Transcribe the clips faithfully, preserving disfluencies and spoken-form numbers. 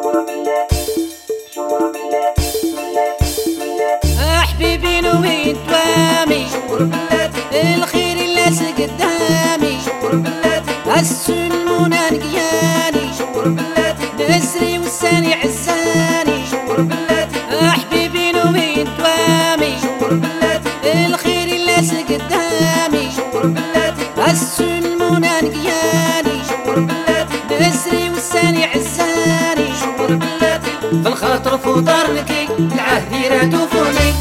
حبيبي نوين توامي الخير الناس قدامي السن منى نقياني نسري والساني عزاني حبيبي نوين توامي الخير الناس قدامي السن منى نقياني نسري والساني عزاني في الخاطر فطر لكي العهد يرادو فوني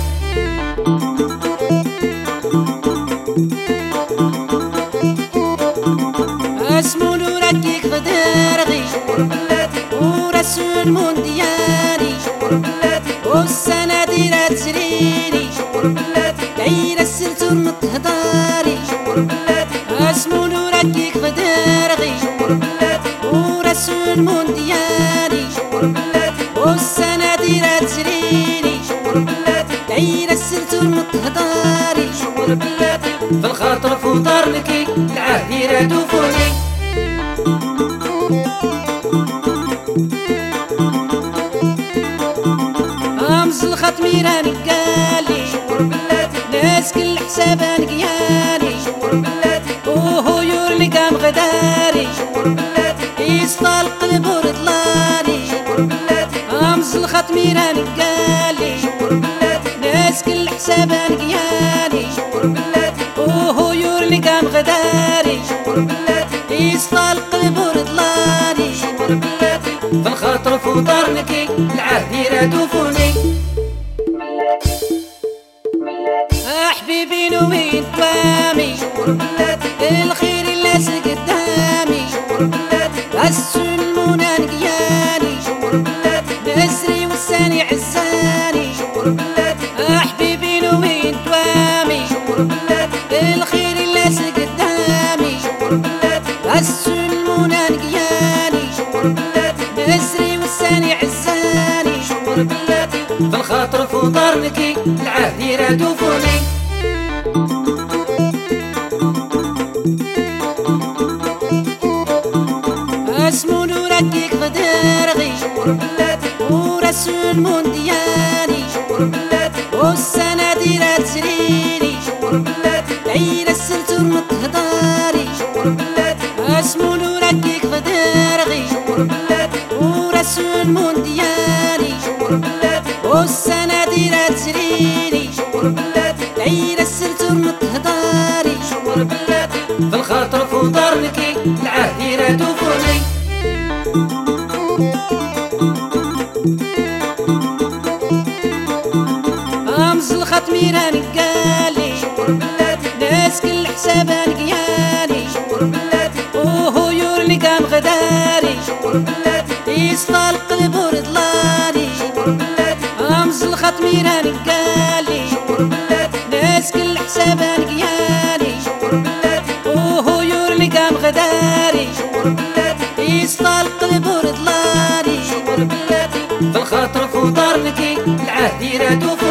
اسمو نوركيك غدارغي ورسول موندياني والسنة ديرة تسريني دايرة السلتور متهداري اسمو نوركيك غدارغي ورسول موندياني والسنة ديرة تسريني دايرة السلتور متهداري في الخاطر فطر لكي العهد يرادو فوني امس الختمي راني قالي ناس كل حسابان قياني وهو يورلي قام غداري يصفى القلب ورضلاني امس الختمي راني قالي ناس كل حسابان قياني وهو يورلي قام غداري يصفى القلب ورضلاني في الخاطر فطر لكي العهد يرادو فوني حبيبي نوين توامي الخير الناس قدامي السن منى نقياني نسري والساني عزاني حبيبي نوين توامي الخير الناس قدامي السن منى نقياني نسري والساني عزاني في الخاطر فطر لكي العهد يرادو فوني اسمو نوركيك غدارغي ورسول موندياني والسنة ديرة تسريني دايرة السلتور متهداري اسمو نوركيك غدارغي ورسول موندياني والسنة ديرة تسريني دايرة السلتور متهداري في الخاطر فطر لكي العهد يرادو فوني امس الختمي راني قالي ناس كل حسابان قياني وهو يورلي قام غداري يصفى القلب ورضلاني امس الختمي راني قالي ناس كل حسابان قياني وهو يورلي قام غداري يصفى القلب ورضلاني في الخاطر فطر لكي العهد يرادو